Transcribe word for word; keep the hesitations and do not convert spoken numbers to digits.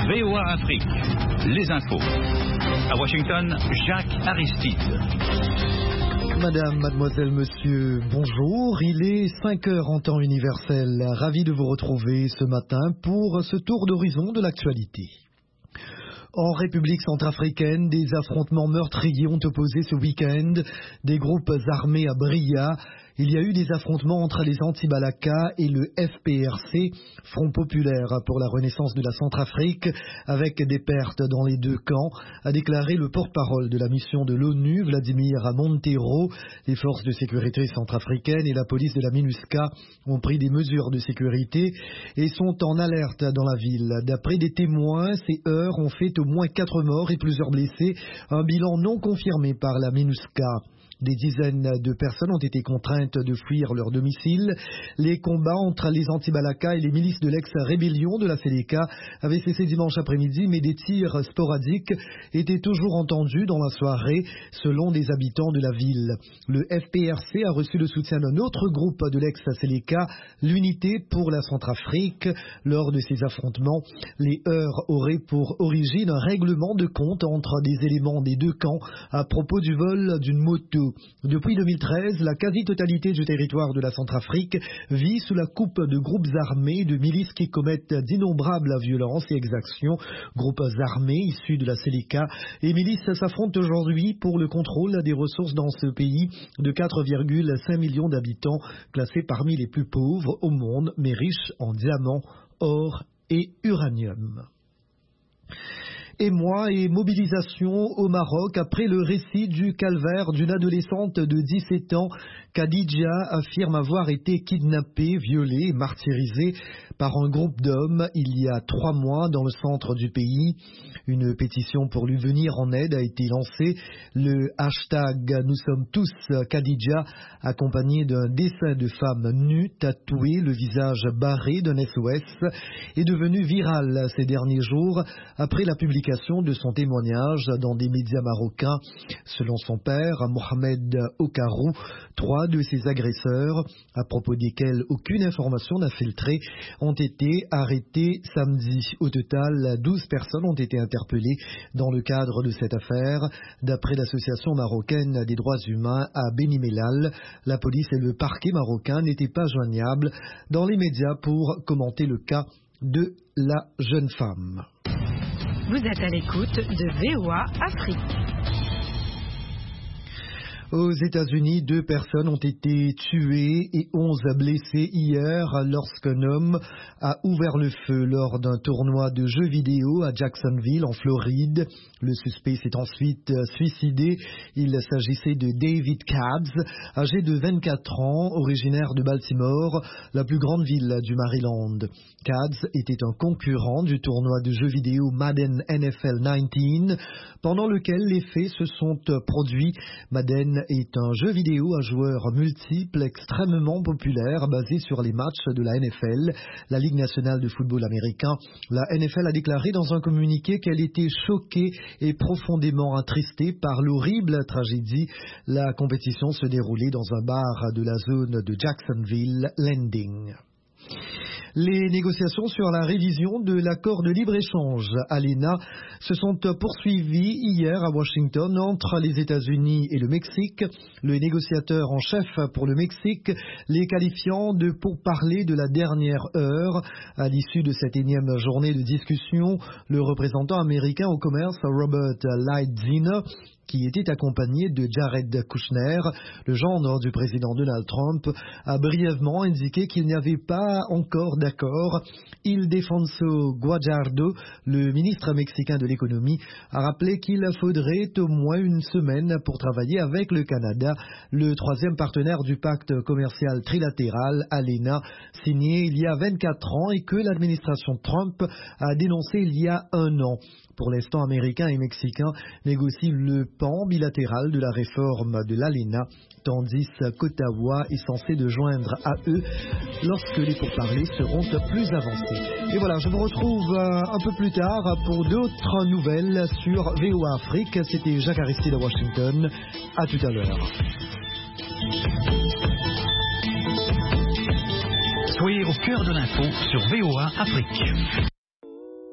V O A Afrique, les infos. À Washington, Jacques Aristide. Madame, mademoiselle, monsieur, bonjour. Il est cinq heures en temps universel. Ravi de vous retrouver ce matin pour ce tour d'horizon de l'actualité. En République centrafricaine, des affrontements meurtriers ont opposé ce week-end des groupes armés à Bria. Il y a eu des affrontements entre les Anti-Balaka et le F P R C, Front populaire pour la renaissance de la Centrafrique, avec des pertes dans les deux camps, a déclaré le porte-parole de la mission de l'ONU, Vladimir Montero. Les forces de sécurité centrafricaines et la police de la MINUSCA ont pris des mesures de sécurité et sont en alerte dans la ville. D'après des témoins, ces heurts ont fait au moins quatre morts et plusieurs blessés, un bilan non confirmé par la MINUSCA. Des dizaines de personnes ont été contraintes de fuir leur domicile. Les combats entre les Anti-Balaka et les milices de l'ex-rébellion de la Séléka avaient cessé dimanche après-midi, mais des tirs sporadiques étaient toujours entendus dans la soirée, selon des habitants de la ville. Le F P R C a reçu le soutien d'un autre groupe de l'ex-Séléka, l'Unité pour la Centrafrique. Lors de ces affrontements, les heurts auraient pour origine un règlement de compte entre des éléments des deux camps à propos du vol d'une moto. Depuis deux mille treize, la quasi-totalité du territoire de la Centrafrique vit sous la coupe de groupes armés, de milices qui commettent d'innombrables violences et exactions. Groupes armés issus de la Séléka et milices s'affrontent aujourd'hui pour le contrôle des ressources dans ce pays de quatre virgule cinq millions d'habitants, classé parmi les plus pauvres au monde, mais riche en diamants, or et uranium. Émoi et mobilisation au Maroc après le récit du calvaire d'une adolescente de dix-sept ans. Khadija affirme avoir été kidnappée, violée et martyrisée par un groupe d'hommes il y a trois mois dans le centre du pays. Une pétition pour lui venir en aide a été lancée. Le hashtag Nous sommes tous Khadija, accompagné d'un dessin de femme nue, tatouée, le visage barré d'un S O S, est devenu viral ces derniers jours après la publication de son témoignage dans des médias marocains. Selon son père, Mohamed Okarou, trois de ses agresseurs, à propos desquels aucune information n'a filtré, ont été arrêtés samedi. Au total, douze personnes ont été interpellées dans le cadre de cette affaire. D'après l'association marocaine des droits humains à Beni Mellal, la police et le parquet marocain n'étaient pas joignables dans les médias pour commenter le cas de la jeune femme. Vous êtes à l'écoute de V O A Afrique. Aux États-Unis, deux personnes ont été tuées et onze blessées hier lorsqu'un homme a ouvert le feu lors d'un tournoi de jeux vidéo à Jacksonville, en Floride. Le suspect s'est ensuite suicidé. Il s'agissait de David Cabbs, âgé de vingt-quatre ans, originaire de Baltimore, la plus grande ville du Maryland. Cabbs était un concurrent du tournoi de jeux vidéo Madden N F L dix-neuf, pendant lequel les faits se sont produits. Madden est un jeu vidéo à joueurs multiples extrêmement populaire basé sur les matchs de la N F L, la Ligue nationale de football américain. La N F L a déclaré dans un communiqué qu'elle était choquée et profondément attristée par l'horrible tragédie. La compétition se déroulait dans un bar de la zone de Jacksonville Landing. Les négociations sur la révision de l'accord de libre-échange A L E N A se sont poursuivies hier à Washington entre les États-Unis et le Mexique. Le négociateur en chef pour le Mexique les qualifiant de pourparlers de la dernière heure. À l'issue de cette énième journée de discussion, le représentant américain au commerce Robert Lighthizer, qui était accompagné de Jared Kushner, le gendre du président Donald Trump, a brièvement indiqué qu'il n'y avait pas encore d'accord. Ildefonso Guajardo, le ministre mexicain de l'économie, a rappelé qu'il faudrait au moins une semaine pour travailler avec le Canada, le troisième partenaire du pacte commercial trilatéral A L E N A, signé il y a vingt-quatre ans et que l'administration Trump a dénoncé il y a un an. Pour l'instant, Américains et Mexicains négocient le pan bilatéral de la réforme de l'A L E N A, tandis qu'Ottawa est censé de joindre à eux lorsque les pourparlers seront plus avancés. Et voilà, je vous retrouve un peu plus tard pour d'autres nouvelles sur V O A Afrique. C'était Jacques Aristide à Washington. À tout à l'heure. Soyez au cœur de l'info sur V O A Afrique.